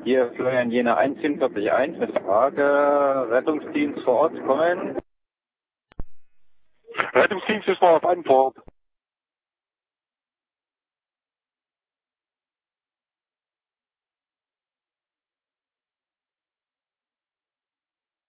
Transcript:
Hier Florian Jena 141 mit Frage, Rettungsdienst vor Ort kommen. Rettungsdienst ist noch auf Antwort.